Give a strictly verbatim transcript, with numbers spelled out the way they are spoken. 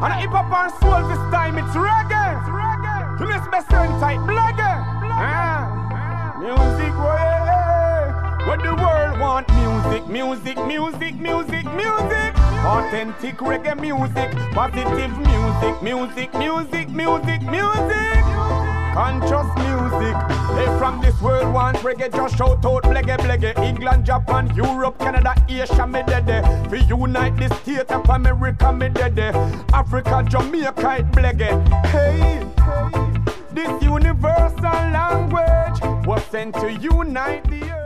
And hip hop and soul this time, it's reggae. It's reggae. You miss best certain type, blagger. Ah. Music, way. What the world want? Music, music, music, music, music. Authentic reggae music. Positive music, music, music, music, music. Conscious music. They from this world want reggae, just shout out bleggy bleggy. England, Japan, Europe, Canada, Asia, me dead. We unite the state of America, me dead. Africa, Jamaica, it bleggy. Hey, hey, this universal language was sent to unite the earth.